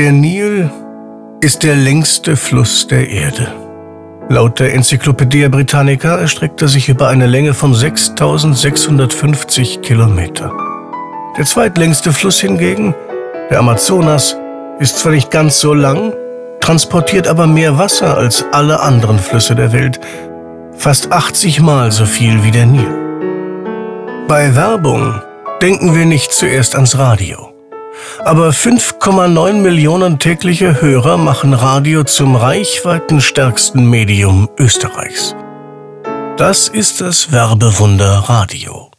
Der Nil ist der längste Fluss der Erde. Laut der Enzyklopädie Britannica erstreckt er sich über eine Länge von 6.650 Kilometer. Der zweitlängste Fluss hingegen, der Amazonas, ist zwar nicht ganz so lang, transportiert aber mehr Wasser als alle anderen Flüsse der Welt, fast 80 Mal so viel wie der Nil. Bei Werbung denken wir nicht zuerst ans Radio. Aber 5,9 Millionen tägliche Hörer machen Radio zum reichweitenstärksten Medium Österreichs. Das ist das Werbewunder Radio.